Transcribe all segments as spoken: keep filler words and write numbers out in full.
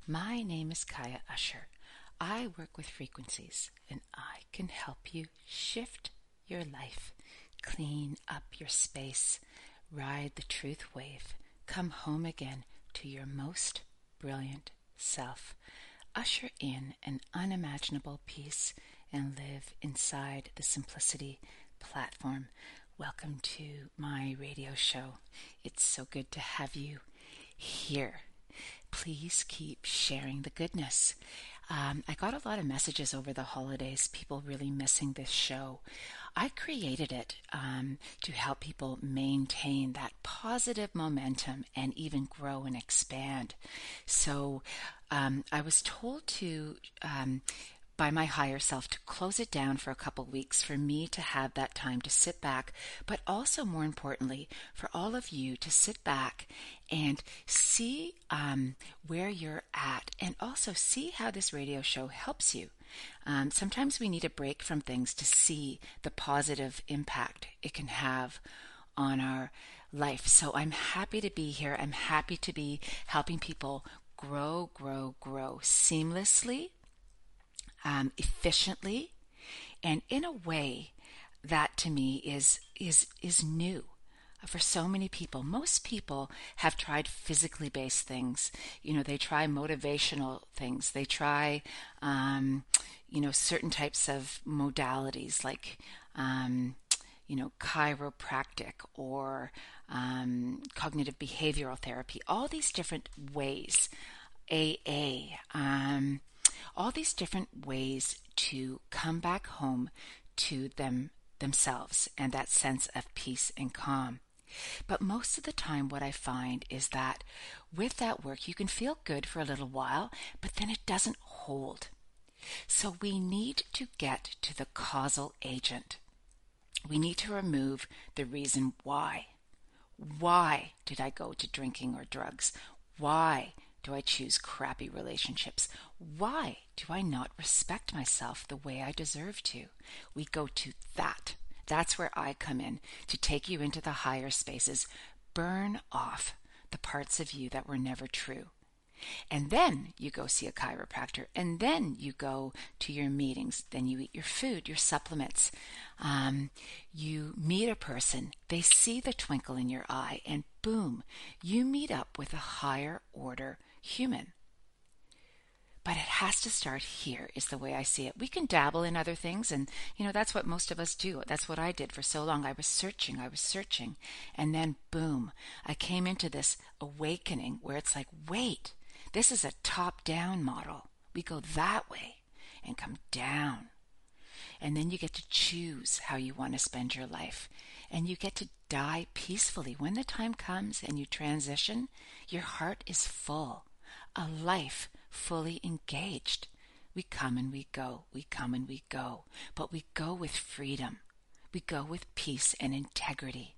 My name is Kaya Usher. I work with frequencies and I can help you shift your life, clean up your space, ride the truth wave, come home again to your most brilliant self, usher in an unimaginable peace, and live inside the Simplicity platform. Welcome to my radio show. It's so good to have you here. Please keep sharing the goodness. Um, I got a lot of messages over the holidays, people really missing this show. I created it um, to help people maintain that positive momentum and even grow and expand. So um, I was told to um, by my higher self to close it down for a couple weeks, for me to have that time to sit back, but also more importantly, for all of you to sit back and see um, where you're at, and also see how this radio show helps you. Um, sometimes we need a break from things to see the positive impact it can have on our life. So I'm happy to be here. I'm happy to be helping people grow, grow, grow seamlessly, Um, efficiently, and in a way that to me is is is new for so many people. Most people have tried physically based things. You know, they try motivational things. They try, um, you know, certain types of modalities like, um, you know, chiropractic or um, cognitive behavioral therapy. All these different ways, A A. Um, all these different ways to come back home to them themselves and that sense of peace and calm. But most of the time what I find is that with that work you can feel good for a little while, but then it doesn't hold. So we need to get to the causal agent. We need to remove the reason why. Why did I go to drinking or drugs? Why do I choose crappy relationships? Why do I not respect myself the way I deserve to? We go to that. That's where I come in to take you into the higher spaces, burn off the parts of you that were never true. And then you go see a chiropractor, and then you go to your meetings, then you eat your food, your supplements. Um, you meet a person, they see the twinkle in your eye, and boom, you meet up with a higher order human. But it has to start here, is the way I see it. We can dabble in other things, and you know, that's what most of us do. That's what I did for so long. I was searching, I was searching, and then boom, I came into this awakening where it's like, wait, this is a top-down model. We go that way and come down. And then you get to choose how you want to spend your life. And you get to die peacefully. When the time comes and you transition, your heart is full. A life fully engaged. We come and we go. We come and we go. But we go with freedom. We go with peace and integrity.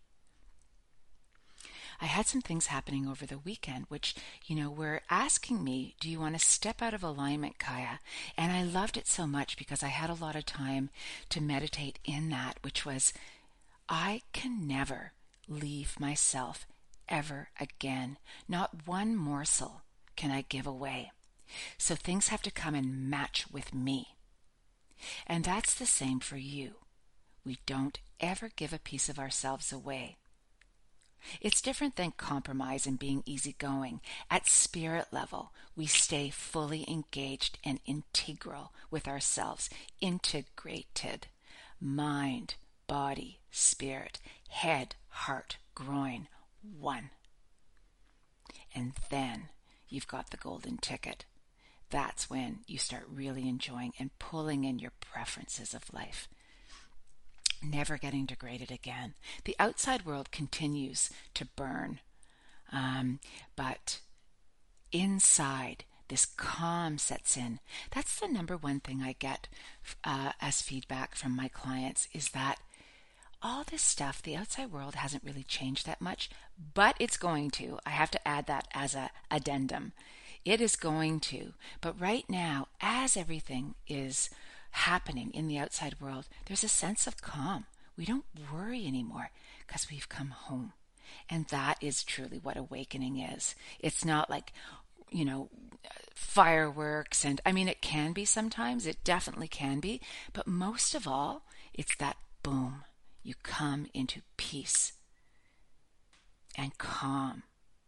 I had some things happening over the weekend which, you know, were asking me, do you want to step out of alignment, Kaya? And I loved it so much because I had a lot of time to meditate in that, which was, I can never leave myself ever again. Not one morsel can I give away. So things have to come and match with me. And that's the same for you. We don't ever give a piece of ourselves away. It's different than compromise and being easygoing. At spirit level, we stay fully engaged and integral with ourselves, integrated. Mind, body, spirit, head, heart, groin, one. And then you've got the golden ticket. That's when you start really enjoying and pulling in your preferences of life. Never getting degraded again. The outside world continues to burn, um, but inside, this calm sets in. That's the number one thing I get uh, as feedback from my clients, is that all this stuff, the outside world hasn't really changed that much, but it's going to. I have to add that as a addendum. It is going to. But right now, as everything is happening in the outside world, there's a sense of calm. We don't worry anymore because we've come home. And that is truly what awakening is. It's not like, you know, fireworks. And I mean, it can be sometimes, it definitely can be, but most of all, it's that boom. You come into peace and calm.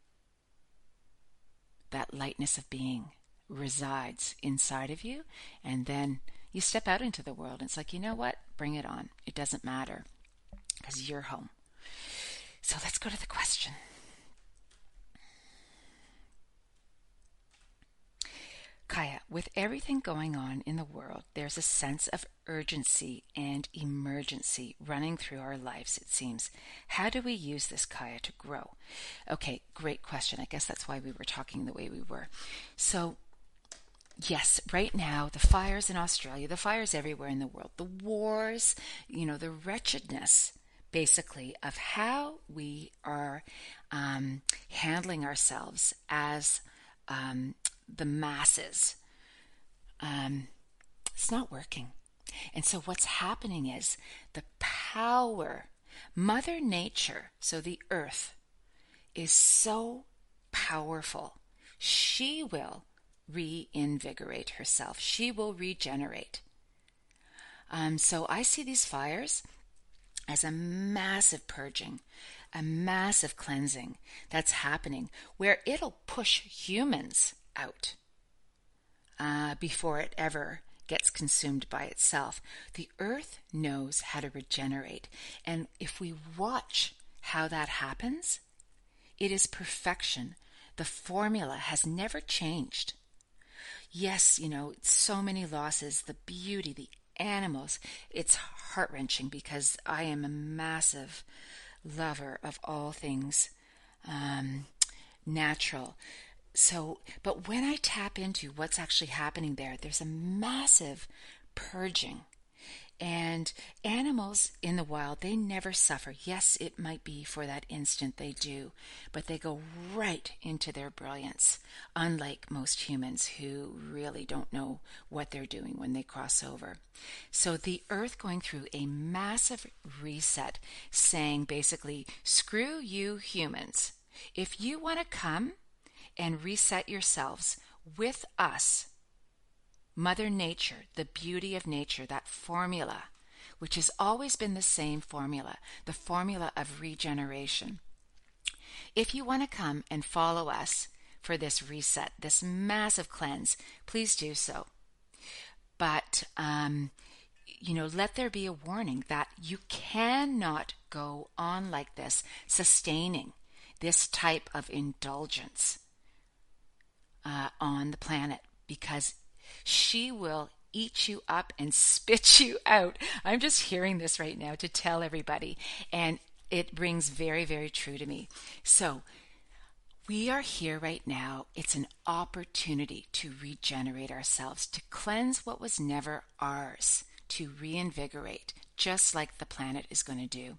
That lightness of being resides inside of you, and then you step out into the world. And it's like, you know what? Bring it on. It doesn't matter because you're home. So let's go to the question. Kaya, with everything going on in the world, there's a sense of urgency and emergency running through our lives, it seems. How do we use this, Kaya, to grow? Okay, great question. I guess that's why we were talking the way we were. So, yes, right now, the fires in Australia, the fires everywhere in the world, the wars, you know, the wretchedness, basically, of how we are um, handling ourselves as um, the masses. Um, it's not working. And so what's happening is the power, Mother Nature, so the earth, is so powerful. She will reinvigorate herself. She will regenerate. Um, so I see these fires as a massive purging, a massive cleansing that's happening where it'll push humans out uh, before it ever gets consumed by itself. The earth knows how to regenerate. And if we watch how that happens, it is perfection. The formula has never changed. Yes, you know, so many losses, the beauty, the animals. It's heart-wrenching because I am a massive lover of all things um, natural. So, but when I tap into what's actually happening there, there's a massive purging. And animals in the wild, they never suffer. Yes, it might be for that instant they do, but they go right into their brilliance, unlike most humans who really don't know what they're doing when they cross over. So the earth going through a massive reset, saying basically, screw you humans. If you want to come and reset yourselves with us, Mother Nature, the beauty of nature, that formula, which has always been the same formula, the formula of regeneration. If you want to come and follow us for this reset, this massive cleanse, please do so. But, um, you know, let there be a warning that you cannot go on like this, sustaining this type of indulgence uh, on the planet, because she will eat you up and spit you out. I'm just hearing this right now to tell everybody, and it rings very, very true to me. So we are here right now. It's an opportunity to regenerate ourselves, to cleanse what was never ours, to reinvigorate, just like the planet is going to do.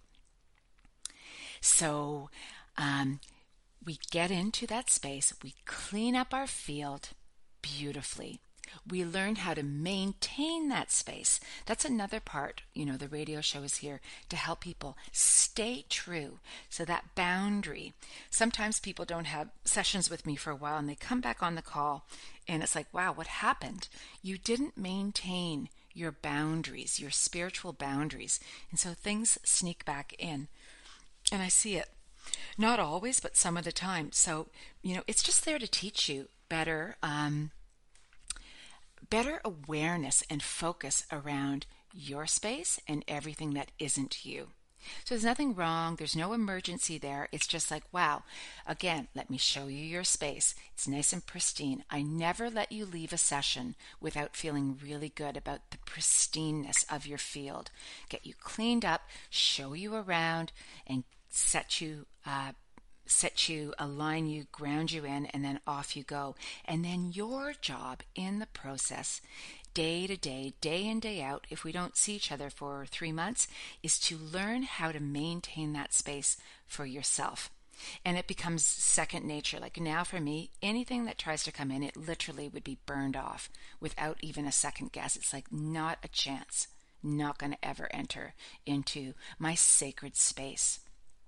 So um, we get into that space, we clean up our field beautifully. We learn how to maintain that space. That's another part, you know, the radio show is here to help people stay true. So that boundary, sometimes people don't have sessions with me for a while and they come back on the call and it's like, wow, what happened? You didn't maintain your boundaries, your spiritual boundaries. And so things sneak back in. And I see it. Not always, but some of the time. So, you know, it's just there to teach you better, um, better awareness and focus around your space and everything that isn't you. So there's nothing wrong. There's no emergency there. It's just like, wow, again, let me show you your space. It's nice and pristine. I never let you leave a session without feeling really good about the pristineness of your field. Get you cleaned up, show you around, and set you uh, set you, align you, ground you in, and then off you go. And then your job in the process, day to day, day in, day out, if we don't see each other for three months, is to learn how to maintain that space for yourself. And it becomes second nature. Like now for me, anything that tries to come in, it literally would be burned off without even a second guess. It's like not a chance, not going to ever enter into my sacred space.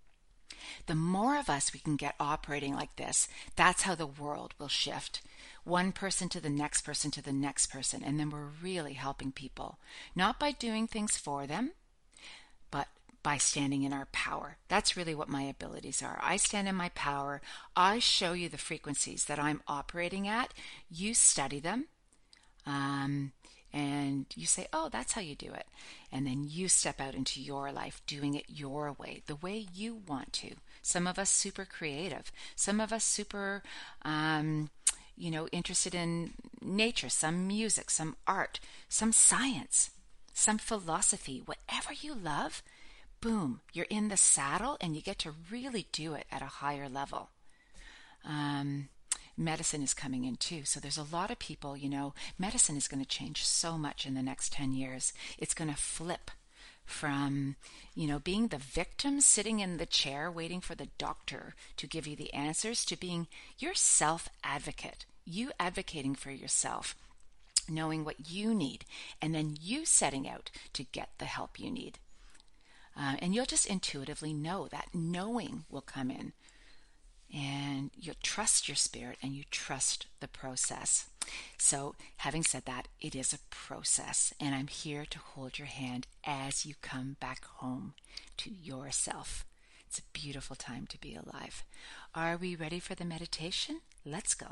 The more of us we can get operating like this, that's how the world will shift. One person to the next person to the next person, and then we're really helping people. Not by doing things for them, but by standing in our power. That's really what my abilities are. I stand in my power. I show you the frequencies that I'm operating at. You study them. Um, and you say, oh, that's how you do it. And then you step out into your life doing it your way, the way you want to. Some of us super creative. Some of us super, um, you know, interested in nature, some music, some art, some science, some philosophy, whatever you love. Boom, you're in the saddle and you get to really do it at a higher level. Um, medicine is coming in too. So there's a lot of people, you know, medicine is going to change so much in the next ten years. It's going to flip from, you know, being the victim sitting in the chair waiting for the doctor to give you the answers to being your self-advocate, you advocating for yourself, knowing what you need, and then you setting out to get the help you need. Uh, and you'll just intuitively know that knowing will come in. And you trust your spirit and you trust the process. So having said that, it is a process, and I'm here to hold your hand as you come back home to yourself. It's a beautiful time to be alive. Are we ready for the meditation? Let's go.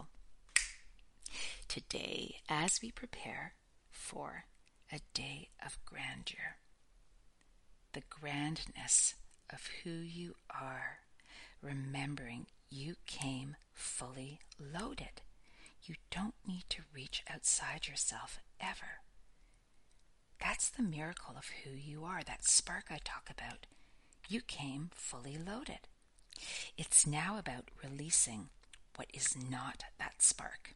Today, as we prepare for a day of grandeur, the grandness of who you are, remembering you came fully loaded. You don't need to reach outside yourself ever. That's the miracle of who you are, that spark I talk about. You came fully loaded. It's now about releasing what is not that spark.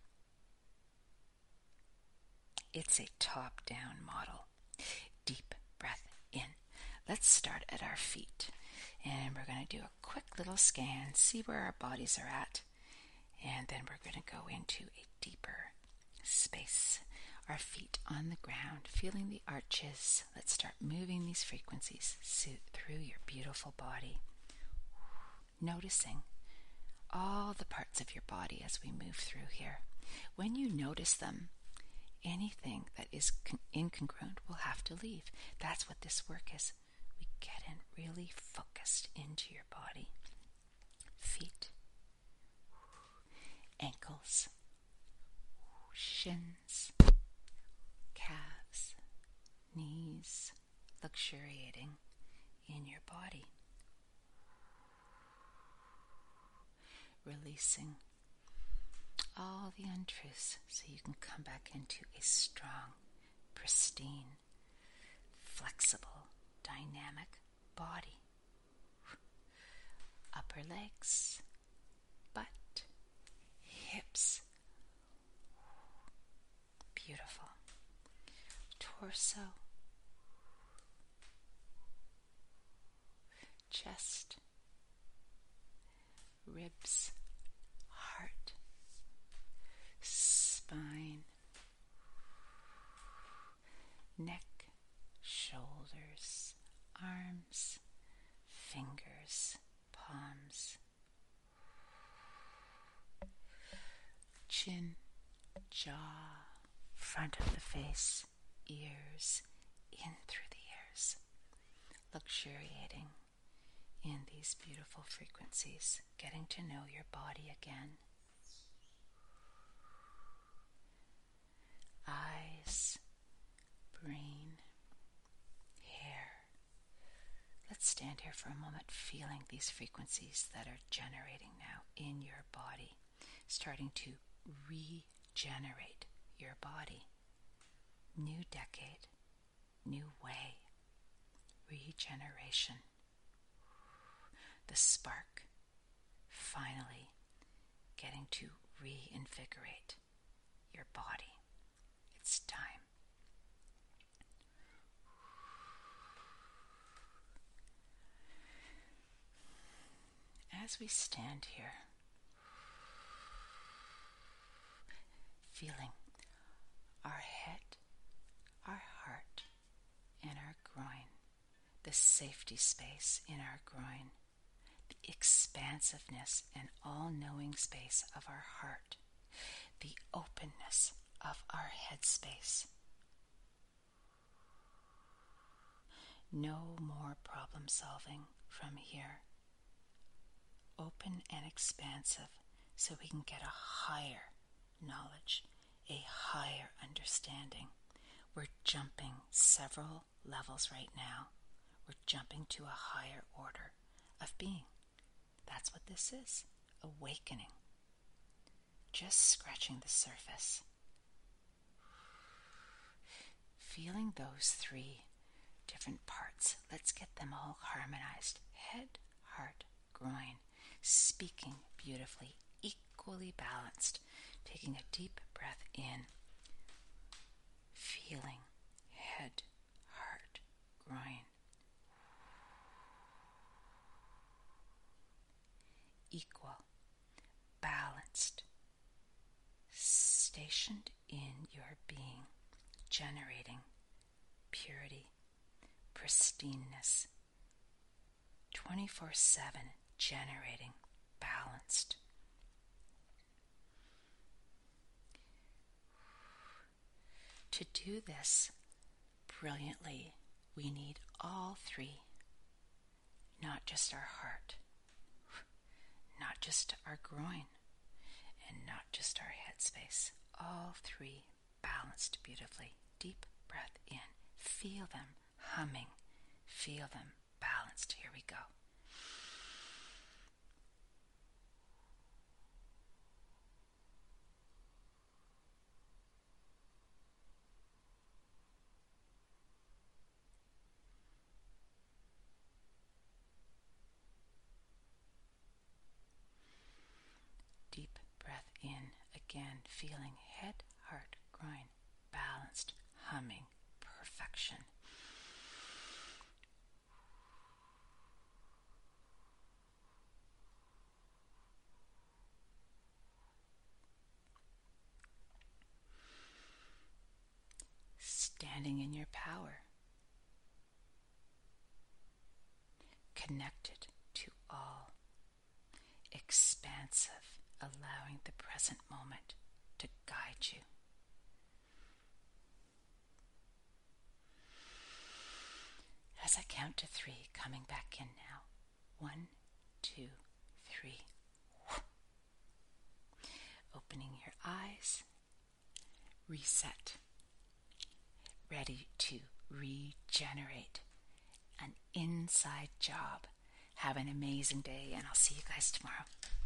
It's a top-down model. Deep breath in. Let's start at our feet. And we're going to do a quick little scan, see where our bodies are at. And then we're going to go into a deeper space. Our feet on the ground, feeling the arches. Let's start moving these frequencies through your beautiful body. Noticing all the parts of your body as we move through here. When you notice them, anything that is incongruent will have to leave. That's what this work is. We get in really focused into your body. Feet, ankles, shins, calves, knees, luxuriating in your body. Releasing all the untruths so you can come back into a strong, pristine, flexible, dynamic body. Upper legs, butt, hips. Beautiful. Torso, chest, ribs, heart, spine, neck, shoulders, arms, fingers, palms, chin, jaw, front of the face, ears, in through the ears, luxuriating in these beautiful frequencies, getting to know your body again. Eyes, brain, hair. Let's stand here for a moment feeling these frequencies that are generating now in your body, starting to regenerate your body. New decade, new way, regeneration. The spark finally getting to reinvigorate your body. It's time. As we stand here, feeling our head, our heart, and our groin, the safety space in our groin, the expansiveness and all-knowing space of our heart, the openness of our headspace. No more problem solving from here. Open and expansive so we can get a higher knowledge, a higher understanding. We're jumping several levels right now. We're jumping to a higher order of being. That's what this is, awakening. Just scratching the surface. Feeling those three different parts. Let's get them all harmonized. Head, heart, groin. Speaking beautifully, equally balanced. Taking a deep breath in. Feeling head, heart, groin. Equal, balanced, stationed in your being, generating purity, pristineness, twenty-four seven generating, balanced. To do this brilliantly, we need all three, not just our heart, not just our groin, and not just our headspace. All three balanced beautifully. Deep breath in. Feel them humming. Feel them balanced. Here we go. Deep breath in. Again, feeling head, heart, groin, balanced, humming, perfection. Standing in your power. Connected to all. Expansive, allowing the present moment to guide you. As I count to three, coming back in now. One, two, three. Opening your eyes. Reset. Ready to regenerate. An inside job. Have an amazing day, and I'll see you guys tomorrow.